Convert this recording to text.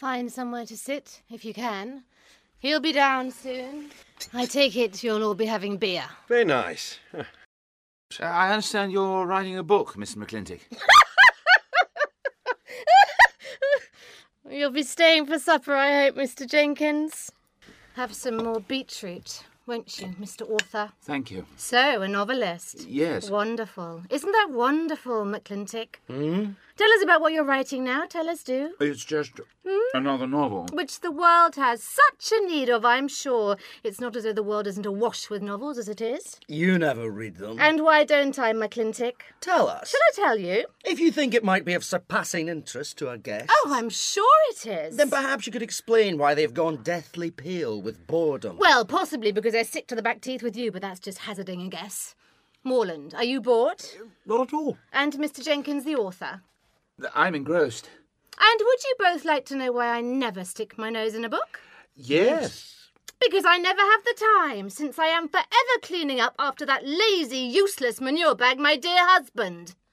Find somewhere to sit, if you can. He'll be down soon. I take it you'll all be having beer. Very nice. I understand you're writing a book, Mr. McClintock. You'll be staying for supper, I hope, Mr. Jenkins. Have some more beetroot, won't you, Mr. Author? Thank you. So, a novelist. Yes. Wonderful. Isn't that wonderful, McClintock? Tell us about what you're writing now. Tell us, do. It's just another novel. Which the world has such a need of, I'm sure. It's not as though the world isn't awash with novels as it is. You never read them. And why don't I, McClintock? Tell us. Shall I tell you? If you think it might be of surpassing interest to our guests. Oh, I'm sure it is. Then perhaps you could explain why they've gone deathly pale with boredom. Well, possibly because they're sick to the back teeth with you, but that's just hazarding a guess. Morland, are you bored? Not at all. And Mr. Jenkins, the author? I'm engrossed. And would you both like to know why I never stick my nose in a book? Yes. Because I never have the time, since I am forever cleaning up after that lazy, useless manure bag, my dear husband.